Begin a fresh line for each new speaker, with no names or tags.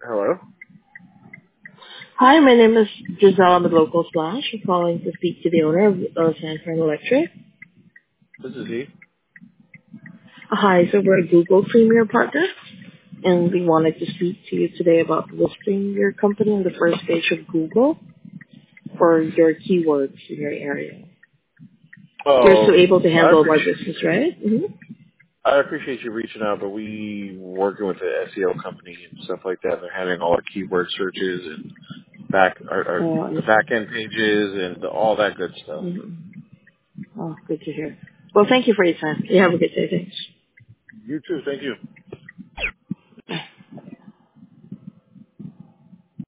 Hello?
Hi, my name is Giselle. I'm a local Flash. I'm calling to speak to the owner of San Fran Electric.
This is he.
Hi, so we're a Google Premier partner, and we wanted to speak to you today about listing your company on the first page of Google for your keywords in your area. You're still
Oh,
able to
I
handle my
appreciate
business, right? Mm-hmm.
I appreciate you reaching out, but we working with the SEO company and stuff like that. They're handling all our keyword searches and the back end pages and all that good stuff.
Mm-hmm. Oh, good to hear. Well, thank you for your time. You have a good day. Thanks.
You too. Thank you.